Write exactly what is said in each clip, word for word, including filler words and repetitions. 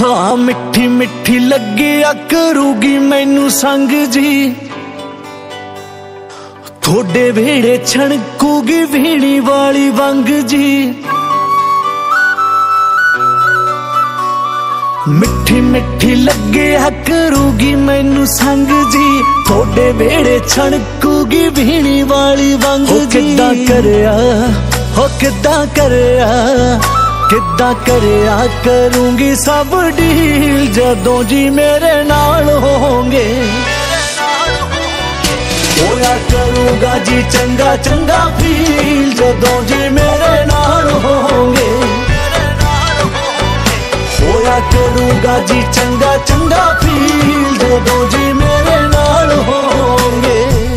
हाँ मिठी मिठी लगिया करूगी मैनू संग जी, थोड़े वेड़े छणकूगी वीणी वाली वंग जी। मिठी मिठी लगिया करूगी मैनू संग जी, थोड़े वेड़े छणकूगी वीणी वाली वंग जी। किद्दां करया हो किद्दां करया किद्दां करया करूंगी सब डील जदों जी मेरे नाल होंगे। होया करूंगा जी चंगा चंगा फील जदों जी मेरे नाल होंगे। होया करूंगा जी चंगा चंगा फील जदों जी मेरे नाल होंगे।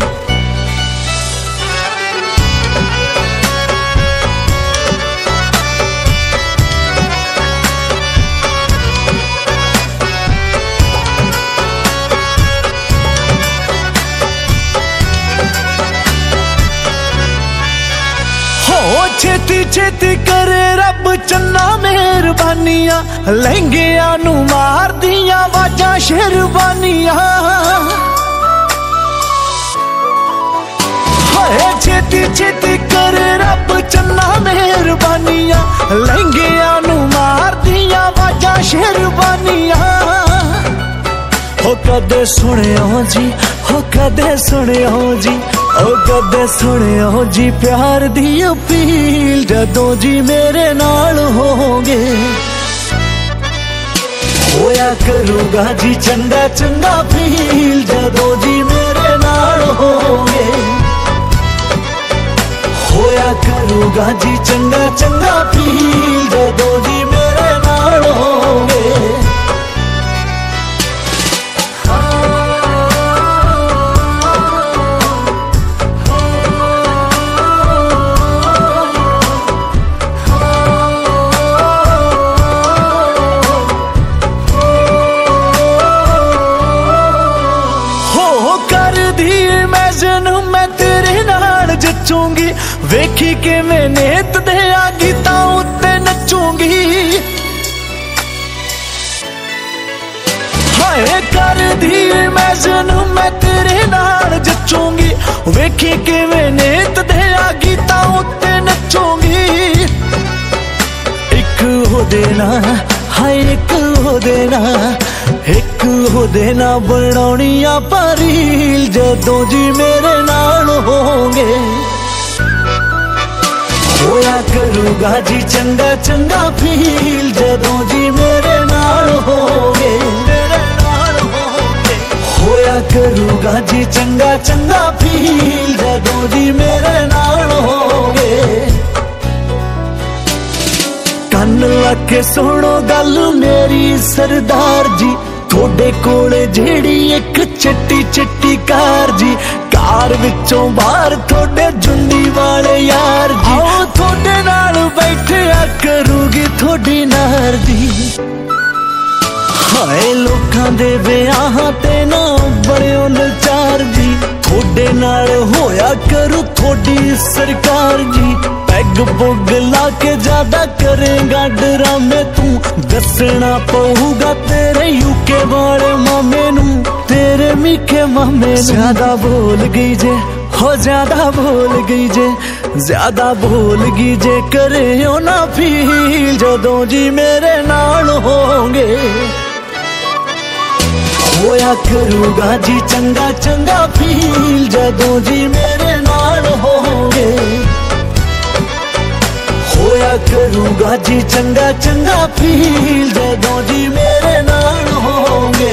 छेती छेती करे रब चन्ना मेहरबानियां, लहंगिया नू मार दिया वाजा शेरवानियां। हाय छेती छेती करे रब चन्ना मेहरबानियां, लहंगिया नू मार दिया वाजा शेरवानियां। हो कदे सुनियो जी हो कदे सुनियो जी ओ कदे सुनियो जी प्यार दी अपील जदों जी मेरे नाल होंगे। होया करूंगा जी चंगा चंगा फील जदों जी मेरे नाल होंगे। होया करूंगा जी चंगा चंगा फील जदों जी मेरे नाल होंगे। मैं तेरे नाल जचूंगी, वेखी के मैं नेत दे गीता उत्ते नचूंगी। हाय कर दी मैं जनू मैं तेरे नाल जचूंगी, वेखी के मैं नेत दे गीता उत्ते नचूंगी। एक हो देना हाय एक हो देना एक हो देना बनाउणियां पारील जदों जी मेरे नाल होंगे। होया करूंगा जी चंगा चंगा फील जदों जी मेरे नाल होंगे। होया करूंगा जी चंगा चंगा फील जदों जी मेरे नाल होंगे। कन लगे सुनो गल मेरी सरदार जी, थोड़े कोले जेड़ी एक चिट्टी चिट्टी कार जी, कार विचों बाहर थोड़े जुंडी वाले यार जी। आओ थोड़े नाल बैठे करूगी थोड़ी नार जी। हाय लोकां दे विआहां ते ना बड़ियो नचार जी, थोड़े नाल होया करू थोड़ी सरकार जी। पैग पुग ला के ज्यादा करेगा डरामे तू, दसना पऊगा तेरे यूके वाले मामे नू, तेरे मीठे मामे नू। ज्यादा बोल गई जे हो ज्यादा बोल गई जे ज्यादा बोल गई जे करे ओ ना फील जदों जी मेरे नाल होंगे। होया करूंगा जी चंगा चंगा फील जदों जी मेरे नाल होंगे। होया करूंगा जी चंगा चंगा फील जदों जी मेरे नाल होंगे।